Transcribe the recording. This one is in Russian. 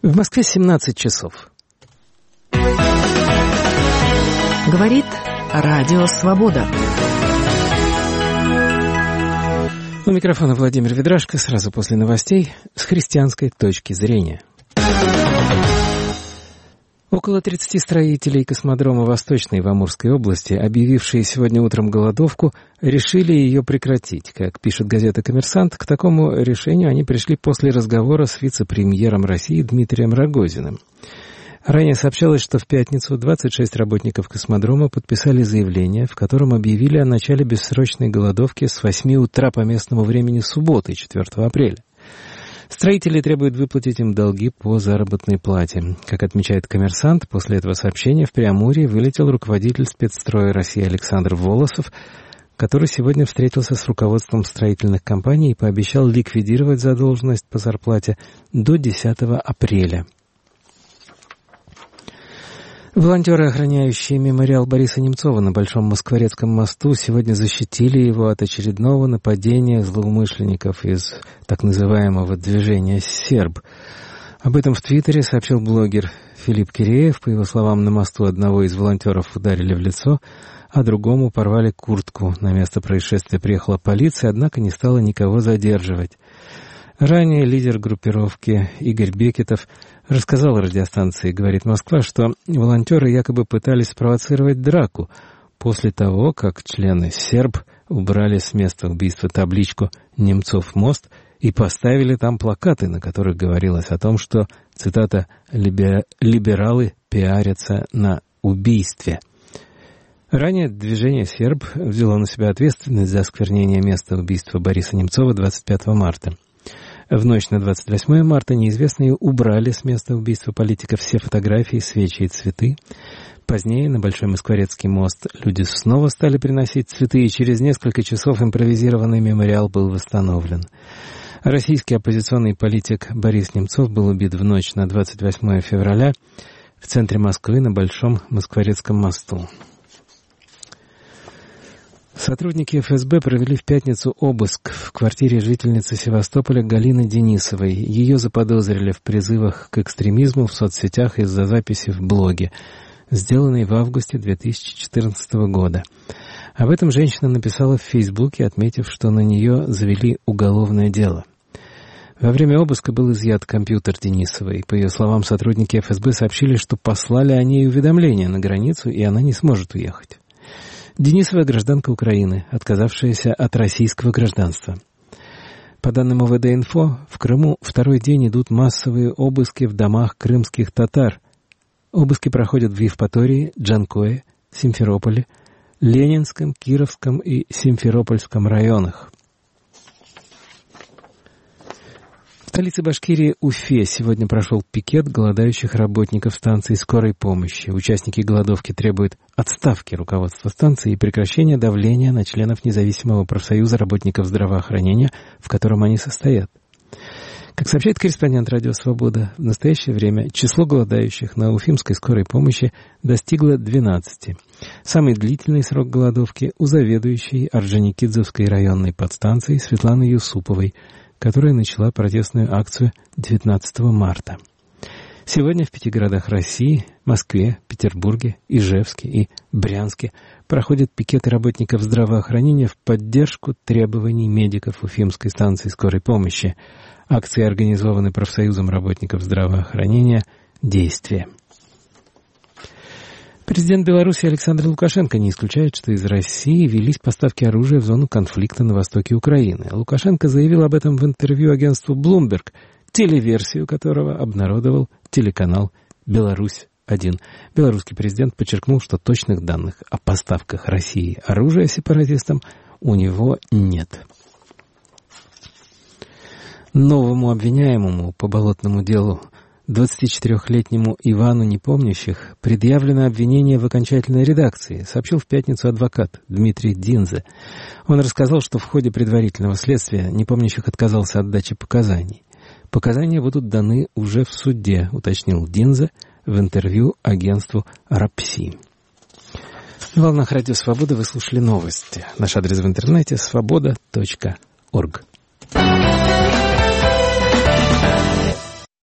В Москве 17 часов. Говорит Радио Свобода. У микрофона Владимир Ведрашко, сразу после новостей с христианской точки зрения. Около 30 строителей космодрома Восточной в Амурской области, объявившие сегодня утром голодовку, решили ее прекратить. Как пишет газета «Коммерсант», к такому решению они пришли после разговора с вице-премьером России Дмитрием Рогозиным. Ранее сообщалось, что в пятницу 26 работников космодрома подписали заявление, в котором объявили о начале бессрочной голодовки с 8 утра по местному времени субботы, 4 апреля. Строители требуют выплатить им долги по заработной плате. Как отмечает «Коммерсант», после этого сообщения в Преамурье вылетел руководитель спецстроя России Александр Волосов, который сегодня встретился с руководством строительных компаний и пообещал ликвидировать задолженность по зарплате до 10 апреля. Волонтеры, охраняющие мемориал Бориса Немцова на Большом Москворецком мосту, сегодня защитили его от очередного нападения злоумышленников из так называемого движения «Серб». Об этом в Твиттере сообщил блогер Филипп Киреев. По его словам, на мосту одного из волонтеров ударили в лицо, а другому порвали куртку. На место происшествия приехала полиция, однако не стала никого задерживать. Ранее лидер группировки Игорь Бекетов рассказал радиостанции «Говорит Москва», что волонтеры якобы пытались спровоцировать драку после того, как члены «Серб» убрали с места убийства табличку «Немцов мост» и поставили там плакаты, на которых говорилось о том, что, цитата, «либералы пиарятся на убийстве». Ранее движение «Серб» взяло на себя ответственность за осквернение места убийства Бориса Немцова 25 марта. В ночь на 28 марта неизвестные убрали с места убийства политика все фотографии, свечи и цветы. Позднее на Большой Москворецкий мост люди снова стали приносить цветы, и через несколько часов импровизированный мемориал был восстановлен. Российский оппозиционный политик Борис Немцов был убит в ночь на 28 февраля в центре Москвы на Большом Москворецком мосту. Сотрудники ФСБ провели в пятницу обыск в квартире жительницы Севастополя Галины Денисовой. Ее заподозрили в призывах к экстремизму в соцсетях из-за записи в блоге, сделанной в августе 2014 года. Об этом женщина написала в Фейсбуке, отметив, что на нее завели уголовное дело. Во время обыска был изъят компьютер Денисовой. По ее словам, сотрудники ФСБ сообщили, что послали о ней уведомление на границу, и она не сможет уехать. Денисова — гражданка Украины, отказавшаяся от российского гражданства. По данным ОВД-Инфо, в Крыму второй день идут массовые обыски в домах крымских татар. Обыски проходят в Евпатории, Джанкое, Симферополе, Ленинском, Кировском и Симферопольском районах. В столице Башкирии Уфе сегодня прошел пикет голодающих работников станции скорой помощи. Участники голодовки требуют отставки руководства станции и прекращения давления на членов независимого профсоюза работников здравоохранения, в котором они состоят. Как сообщает корреспондент «Радио Свобода», в настоящее время число голодающих на уфимской скорой помощи достигло 12. Самый длительный срок голодовки у заведующей Орджоникидзевской районной подстанции Светланы Юсуповой, которая начала протестную акцию 19 марта. Сегодня в 5 городах России – Москве, Петербурге, Ижевске и Брянске – проходят пикеты работников здравоохранения в поддержку требований медиков Уфимской станции скорой помощи. Акции организованы профсоюзом работников здравоохранения «Действие». Президент Беларуси Александр Лукашенко не исключает, что из России велись поставки оружия в зону конфликта на востоке Украины. Лукашенко заявил об этом в интервью агентству Bloomberg, телеверсию которого обнародовал телеканал «Беларусь-1». Белорусский президент подчеркнул, что точных данных о поставках России оружия сепаратистам у него нет. Новому обвиняемому по болотному делу 24-летнему Ивану Непомнящих предъявлено обвинение в окончательной редакции, сообщил в пятницу адвокат Дмитрий Динзе. Он рассказал, что в ходе предварительного следствия Непомнящих отказался от дачи показаний. Показания будут даны уже в суде, уточнил Динзе в интервью агентству «Рапси». На волнах Радио Свобода вы слушали новости. Наш адрес в интернете — svoboda.org.